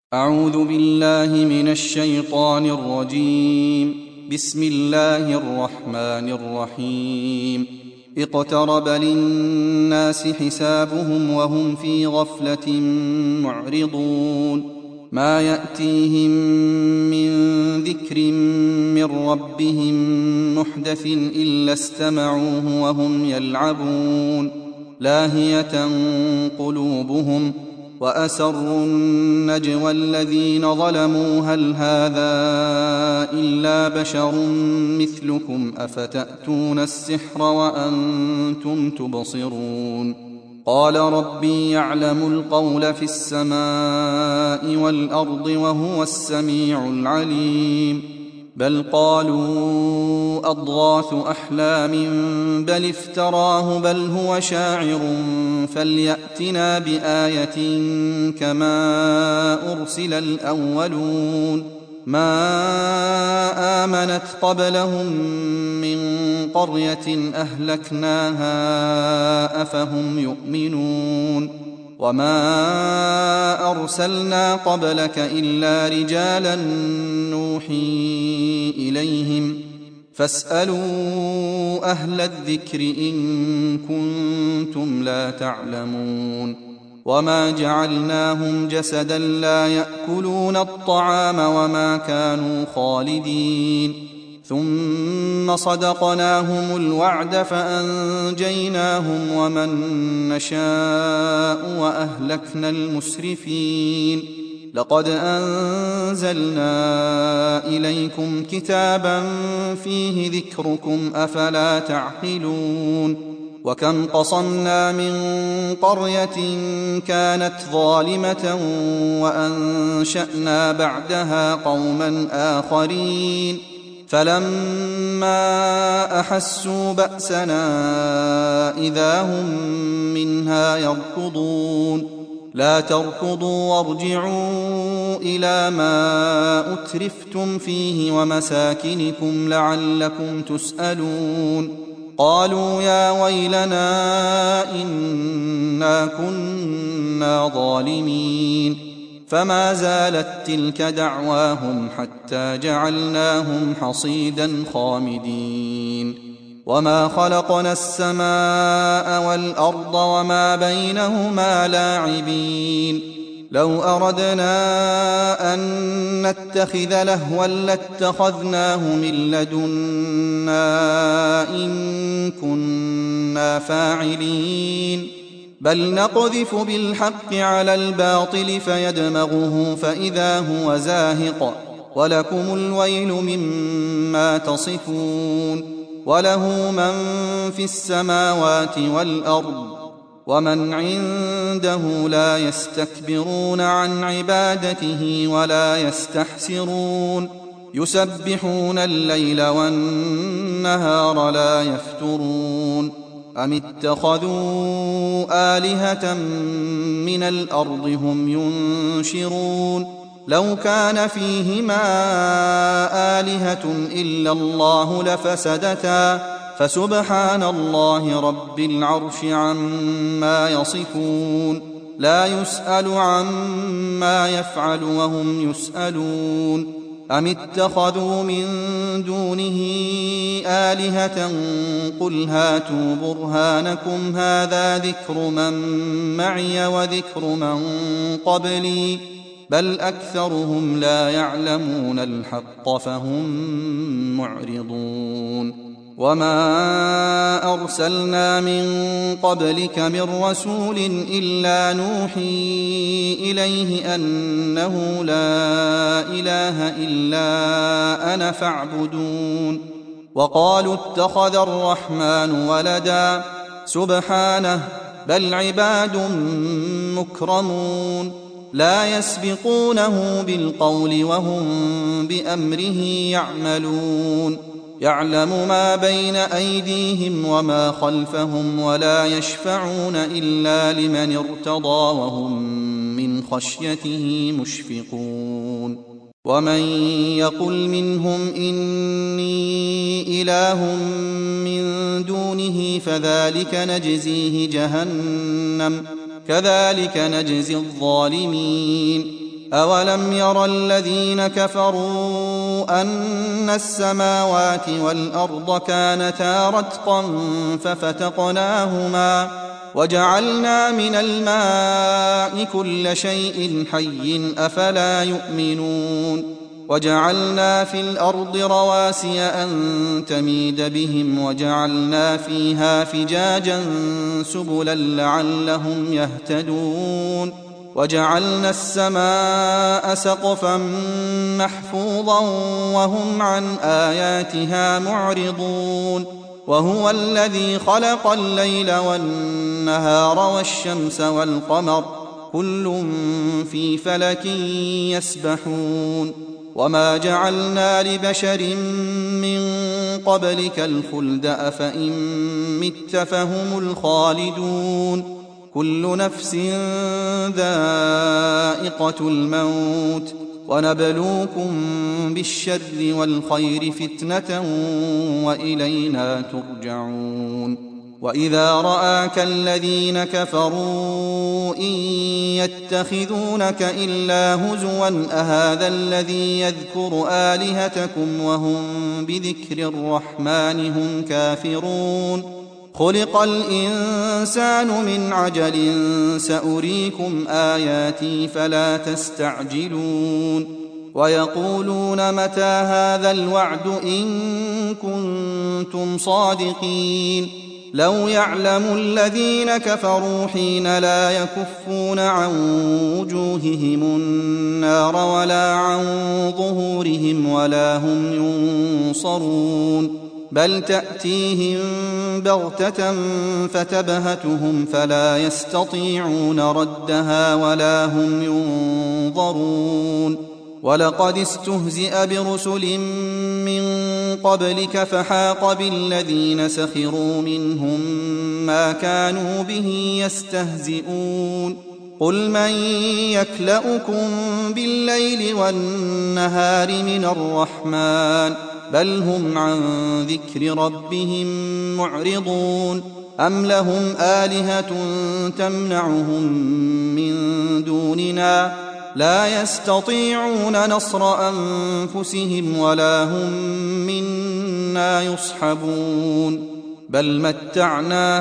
أعوذ بالله من الشيطان الرجيم. بسم الله الرحمن الرحيم. اقترب للناس حسابهم وهم في غفلة معرضون. ما يأتيهم من ذكر من ربهم محدث إلا استمعوه وهم يلعبون لاهية قلوبهم وأسروا النجوى الذين ظلموا هل هذا إلا بشر مثلكم أفتأتون السحر وأنتم تبصرون. قال ربي يعلم القول في السماء والأرض وهو السميع العليم. بل قالوا أضغاث أحلام بل افتراه بل هو شاعر فليأتنا بآية كما أرسل الأولون. ما آمنت قبلهم من قرية أهلكناها أفهم يؤمنون. وما أرسلنا قبلك إلا رجالا نوحي إليهم فاسألوا أهل الذكر إن كنتم لا تعلمون. وما جعلناهم جسدا لا يأكلون الطعام وما كانوا خالدين. ثم صدقناهم الوعد فأنجيناهم ومن نشاء وأهلكنا المسرفين. لقد أنزلنا إليكم كتابا فيه ذكركم أفلا تعقلون. وكم قصمنا من قرية كانت ظالمة وأنشأنا بعدها قوما آخرين فلما أحسوا بأسنا إذا هم منها يركضون. لا تركضوا وارجعوا إلى ما أترفتم فيه ومساكنكم لعلكم تسألون. قالوا يا ويلنا إنا كنا ظالمين. فما زالت تلك دعواهم حتى جعلناهم حصيدا خامدين. وما خلقنا السماء والأرض وما بينهما لاعبين. لو أردنا أن نتخذ لهوا لاتخذناه من لدنا إن كنا فاعلين. بل نقذف بالحق على الباطل فيدمغه فإذا هو زاهق ولكم الويل مما تصفون. وله من في السماوات والأرض ومن عنده لا يستكبرون عن عبادته ولا يستحسرون. يسبحون الليل والنهار لا يفترون. أم اتخذوا آلهة من الأرض هم ينشرون. لو كان فيهما آلهة إلا الله لفسدتا فسبحان الله رب العرش عما يصفون. لا يسأل عما يفعل وهم يسألون. أم اتخذوا من دونه آلهة قل هاتوا برهانكم هذا ذكر من معي وذكر من قبلي بل أكثرهم لا يعلمون الحق فهم معرضون. وما أرسلنا من قبلك من رسول إلا نوحي إليه أنه لا إله إلا أنا فاعبدون. وقالوا اتخذ الرحمن ولدا سبحانه بل عباد مكرمون لا يسبقونه بالقول وهم بأمره يعملون. يعلم ما بين أيديهم وما خلفهم ولا يشفعون إلا لمن ارتضى وهم من خشيته مشفقون. ومن يقل منهم إني إله من دونه فذلك نجزيه جهنم كذلك نجزي الظالمين. أولم ير الذين كفروا أن السماوات والأرض كانتا رتقا ففتقناهما وجعلنا من الماء كل شيء حي أفلا يؤمنون وجعلنا في الأرض رواسي أن تميد بهم وجعلنا فيها فجاجا سبلا لعلهم يهتدون وجعلنا السماء سقفا محفوظا وهم عن آياتها معرضون وهو الذي خلق الليل والنهار والشمس والقمر كل في فلك يسبحون وما جعلنا لبشر من قبلك الخلد أفإن مت فهم الخالدون كل نفس ذائقة الموت ونبلوكم بالشر والخير فتنة وإلينا ترجعون وإذا رآك الذين كفروا إن يتخذونك إلا هزوا أهذا الذي يذكر آلهتكم وهم بذكر الرحمن هم كافرون خلق الإنسان من عجل سأريكم آياتي فلا تستعجلون ويقولون متى هذا الوعد إن كنتم صادقين لو يعلم الذين كفروا حين لا يكفون عن وجوههم النار ولا عن ظهورهم ولا هم ينصرون بل تأتيهم بغتة فتبهتهم فلا يستطيعون ردها ولا هم ينظرون ولقد استهزئ برسل من قبلك فحاق بالذين سخروا منهم ما كانوا به يستهزئون قل من يكلؤكم بالليل والنهار من الرحمن بل هم عن ذكر ربهم معرضون أم لهم آلهة تمنعهم من دوننا لا يستطيعون نصر أنفسهم ولا هم منا يصحبون بل متعنا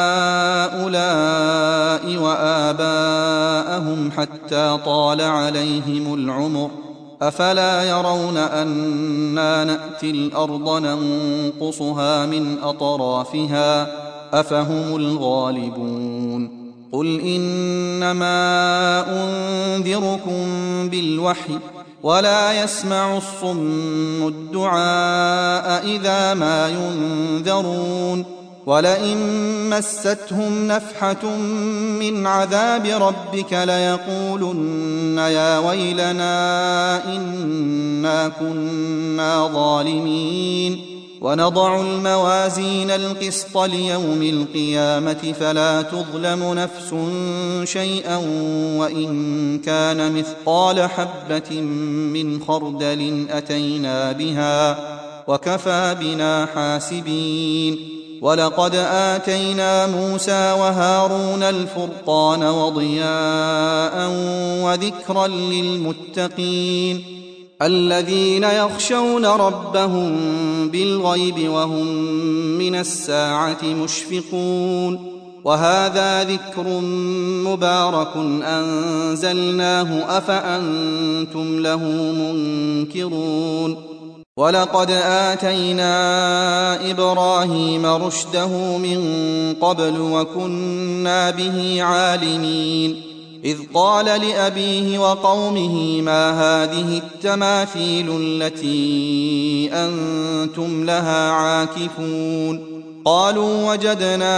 هؤلاء وآباءهم حتى طال عليهم العمر أفلا يرون أنا نأتي الأرض ننقصها من أطرافها أفهم الغالبون قل إنما أنذركم بالوحي ولا يسمع الصم الدعاء إذا ما ينذرون ولئن مستهم نفحة من عذاب ربك ليقولن يا ويلنا إنا كنا ظالمين ونضع الموازين القسط ليوم القيامة فلا تظلم نفس شيئا وإن كان مثقال حبة من خردل أتينا بها وكفى بنا حاسبين ولقد آتينا موسى وهارون الفرقان وضياء وذكرا للمتقين الذين يخشون ربهم بالغيب وهم من الساعة مشفقون وهذا ذكر مبارك أنزلناه أفأنتم له منكرون ولقد آتينا إبراهيم رشده من قبل وكنا به عالمين إذ قال لأبيه وقومه ما هذه التماثيل التي أنتم لها عاكفون قالوا وجدنا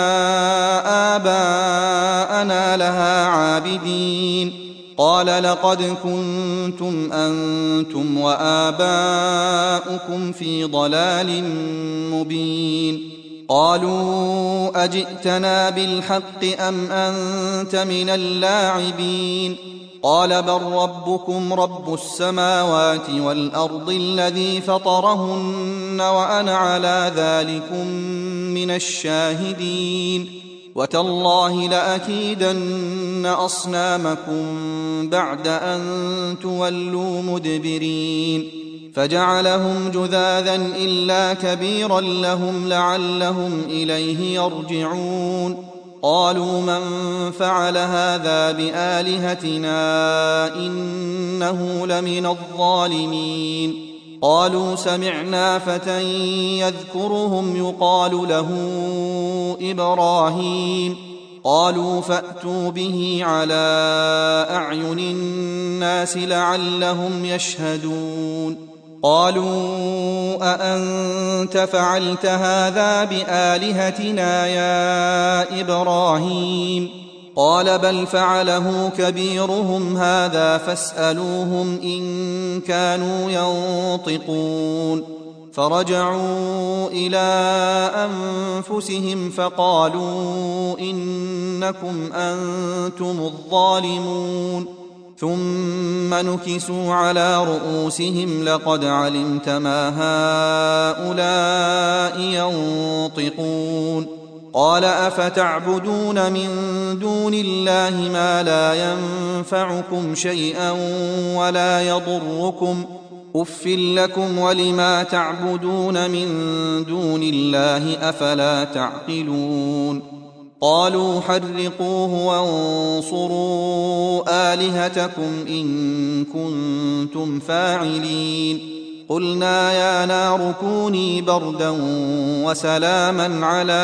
آباءنا لها عابدين قال لقد كنتم أنتم وآباؤكم في ضلال مبين قالوا أجئتنا بالحق أم أنت من اللاعبين قال بل ربكم رب السماوات والأرض الذي فطرهن وأنا على ذلكم من الشاهدين وتالله لأكيدن أصنامكم بعد أن تولوا مدبرين فجعلهم جذاذا إلا كبيرا لهم لعلهم إليه يرجعون قالوا من فعل هذا بآلهتنا إنه لمن الظالمين قالوا سمعنا فتى يذكرهم يقال له إبراهيم قالوا فأتوا به على أعين الناس لعلهم يشهدون قالوا أأنت فعلت هذا بآلهتنا يا إبراهيم قال بل فعله كبيرهم هذا فاسألوهم إن كانوا ينطقون فرجعوا إلى أنفسهم فقالوا إنكم أنتم الظالمون ثم نكسوا على رؤوسهم لقد علمت ما هؤلاء ينطقون قال أفتعبدون من دون الله ما لا ينفعكم شيئا ولا يضركم أف لكم ولما تعبدون من دون الله أفلا تعقلون قالوا حرقوه وانصروا آلهتكم إن كنتم فاعلين قلنا يا نار كوني بردا وسلاما على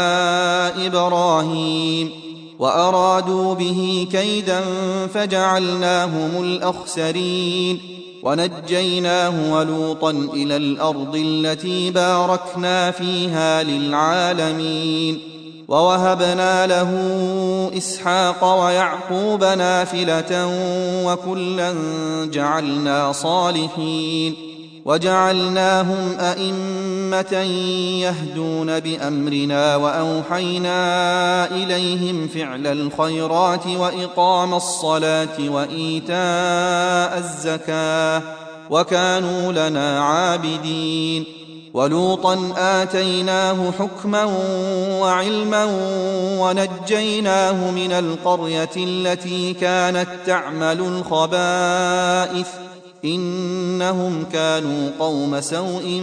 إبراهيم وأرادوا به كيدا فجعلناهم الأخسرين ونجيناه ولوطا إلى الأرض التي باركنا فيها للعالمين ووهبنا له إسحاق ويعقوب نافلة وكلا جعلنا صالحين وجعلناهم أئمة يهدون بأمرنا وأوحينا إليهم فعل الخيرات وإقام الصلاة وإيتاء الزكاة وكانوا لنا عابدين ولوطا آتيناه حكما وعلما ونجيناه من القرية التي كانت تعمل الخبائث إنهم كانوا قوم سوء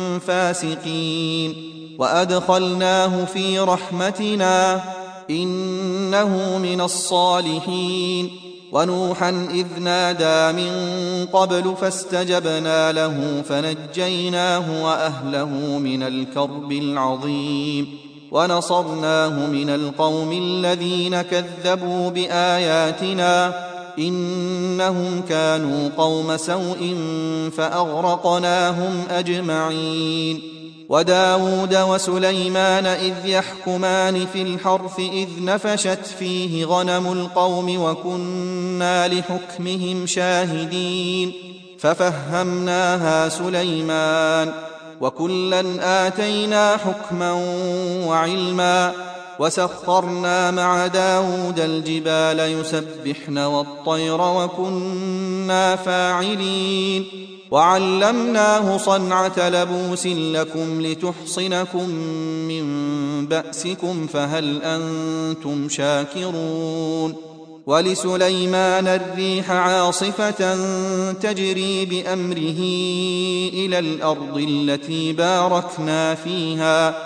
فاسقين وأدخلناه في رحمتنا إنه من الصالحين ونوحا إذ نادى من قبل فاستجبنا له فنجيناه وأهله من الكرب العظيم ونصرناه من القوم الذين كذبوا بآياتنا إنهم كانوا قوم سوء فأغرقناهم أجمعين وداود وسليمان إذ يحكمان في الحرث إذ نفشت فيه غنم القوم وكنا لحكمهم شاهدين ففهمناها سليمان وكلا آتينا حكما وعلما وسخرنا مع داود الجبال يسبحن والطير وكنا فاعلين وعلمناه صنعة لبوس لكم لتحصنكم من بأسكم فهل أنتم شاكرون ولسليمان الريح عاصفة تجري بأمره إلى الأرض التي باركنا فيها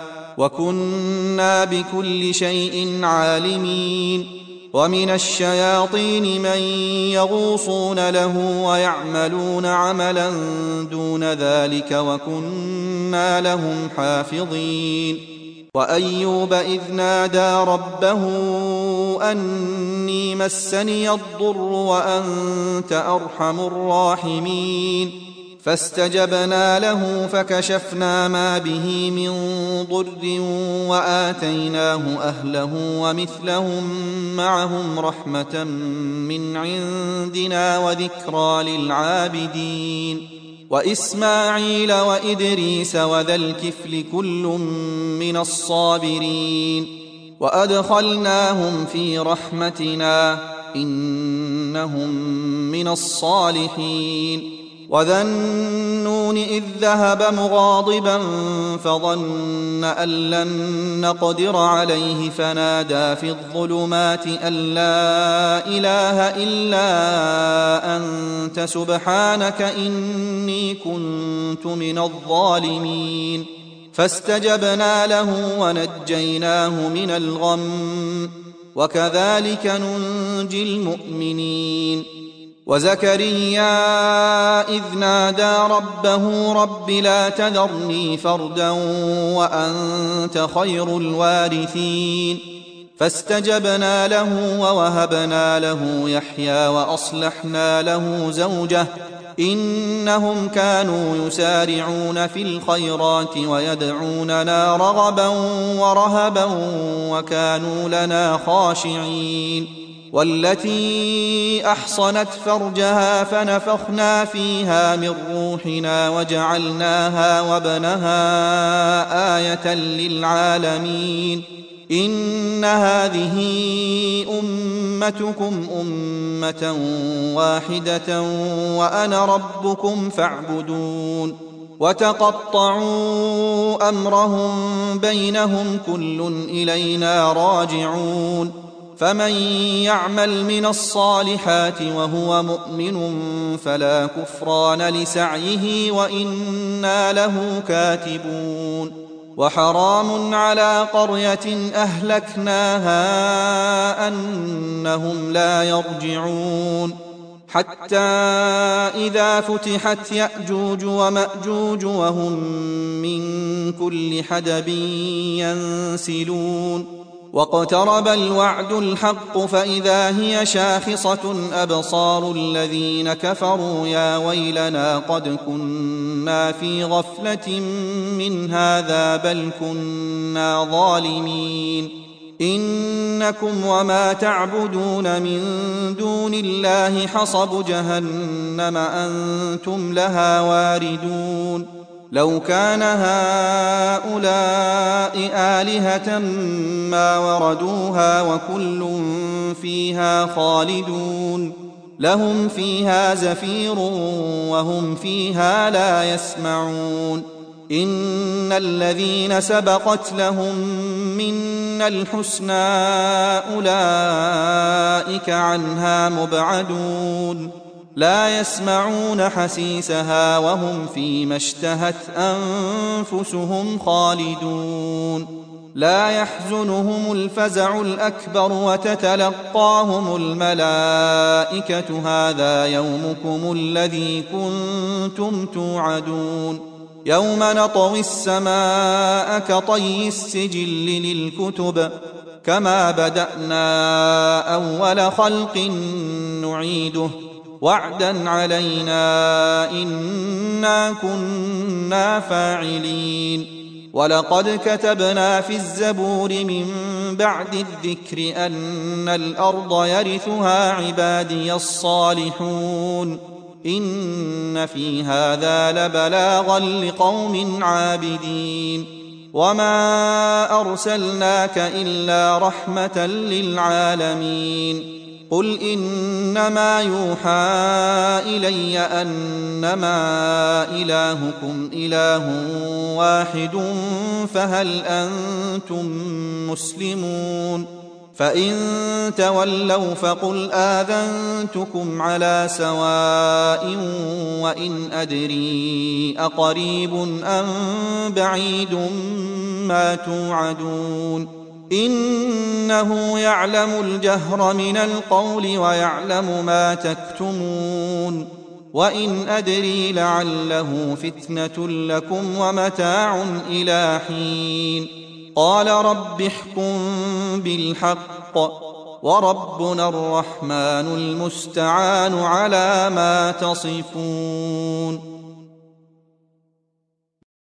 وكنا بكل شيء عالمين ومن الشياطين من يغوصون له ويعملون عملا دون ذلك وكنا لهم حافظين وأيوب إذ نادى ربه أني مسني الضر وأنت أرحم الراحمين فاستجبنا له فكشفنا ما به من ضر وآتيناه أهله ومثلهم معهم رحمة من عندنا وذكرى للعابدين وإسماعيل وإدريس وذا الكفل كل من الصابرين وأدخلناهم في رحمتنا إنهم من الصالحين وذا النون إذ ذهب مغاضبا فظن أن لن نقدر عليه فنادى في الظلمات أن لا إله إلا أنت سبحانك إني كنت من الظالمين فاستجبنا له ونجيناه من الغم وكذلك ننجي المؤمنين وزكريا إذ نادى ربه رب لا تذرني فردا وأنت خير الوارثين فاستجبنا له ووهبنا له يحيى وأصلحنا له زوجه إنهم كانوا يسارعون في الخيرات ويدعوننا رغبا ورهبا وكانوا لنا خاشعين والتي أحصنت فرجها فنفخنا فيها من روحنا وجعلناها وابنها آية للعالمين إن هذه أمتكم أمة واحدة وأنا ربكم فاعبدون وتقطعوا أمرهم بينهم كل إلينا راجعون فمن يعمل من الصالحات وهو مؤمن فلا كفران لسعيه وإنا له كاتبون وحرام على قرية أهلكناها أنهم لا يرجعون حتى إذا فتحت يأجوج ومأجوج وهم من كل حدب ينسلون واقترب الوعد الحق فإذا هي شاخصة أبصار الذين كفروا يا ويلنا قد كنا في غفلة من هذا بل كنا ظالمين إنكم وما تعبدون من دون الله حصب جهنم أنتم لها واردون لو كان هؤلاء آلهة ما وردوها وكل فيها خالدون لهم فيها زفير وهم فيها لا يسمعون إن الذين سبقت لهم منا الحسنى أولئك عنها مبعدون لا يسمعون حسيسها وهم فيما اشتهت أنفسهم خالدون لا يحزنهم الفزع الأكبر وتتلقاهم الملائكة هذا يومكم الذي كنتم توعدون يوم نطوي السماء كطي السجل للكتب كما بدأنا أول خلق نعيده وعدا علينا إنا كنا فاعلين ولقد كتبنا في الزبور من بعد الذكر أن الأرض يرثها عبادي الصالحون إن في هذا لبلاغا لقوم عابدين وما أرسلناك إلا رحمة للعالمين قل إنما يوحى إلي أنما إلهكم إله واحد فهل أنتم مسلمون فإن تولوا فقل آذنتكم على سواء وإن أدري أقريب أم بعيد ما توعدون إنه يعلم الجهر من القول ويعلم ما تكتمون وإن أدري لعله فتنة لكم ومتاع إلى حين قال رب احكم بالحق وربنا الرحمن المستعان على ما تصفون